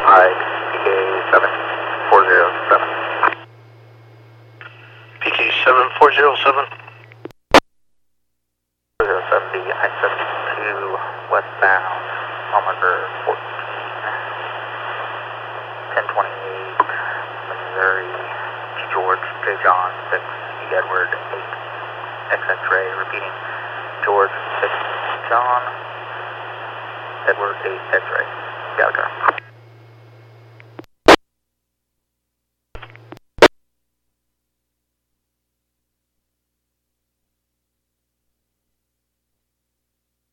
Hi, PK 7407. PK 7407. 070, I-72 westbound, kilometer 14, 1028, Missouri, George, J. John, 6, E. Edward, 8, X-Ray, repeating, George, 6, John, Edward, 8, X-Ray, Gallagher.